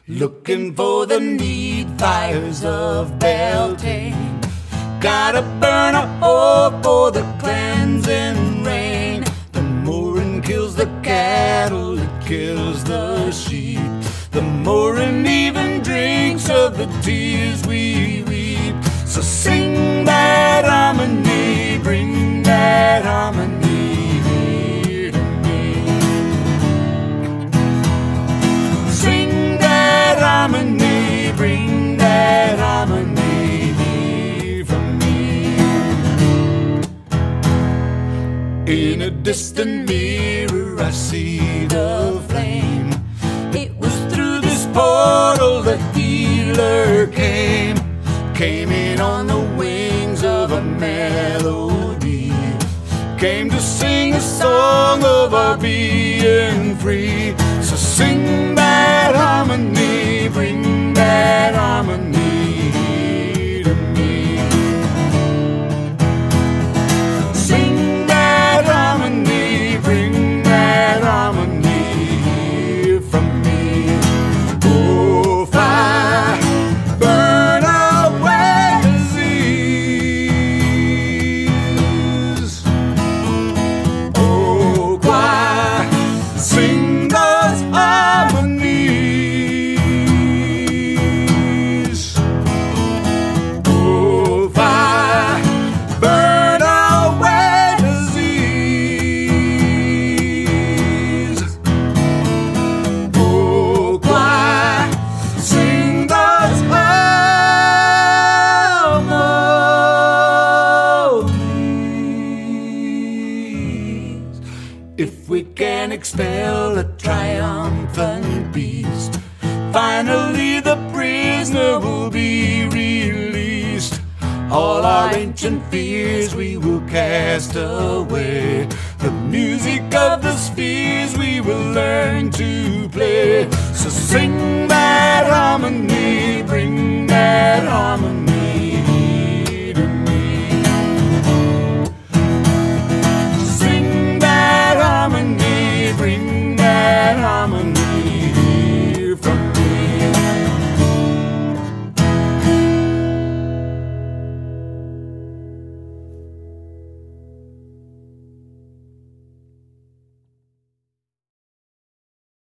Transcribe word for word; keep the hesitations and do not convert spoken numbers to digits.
looking for the need fires of Beltane. Gotta burn a hole for the cleansing rain. The mooring kills the cattle, it kills the sheep. The mooring even drinks of the tears we weep. So sing that harmony, bring that harmony here to me. Sing that harmony, bring that harmony here from me. In a distant mirror I see the flame. It was through this portal the healer came. Came in on the wings of a melody. Came to sing a song of our being free. So sing that harmony, bring that harmony to me. Sing that harmony, bring that harmony from me. Oh, fire, burn away disease. Oh, choir, sing those harmonies. Oh, fire, burn away disease. Oh, choir, sing those harmonies. If we can expel a triumphant beast, finally the prisoner will be released. All our ancient fears we will cast away. The music of the spheres we will learn to play. So sing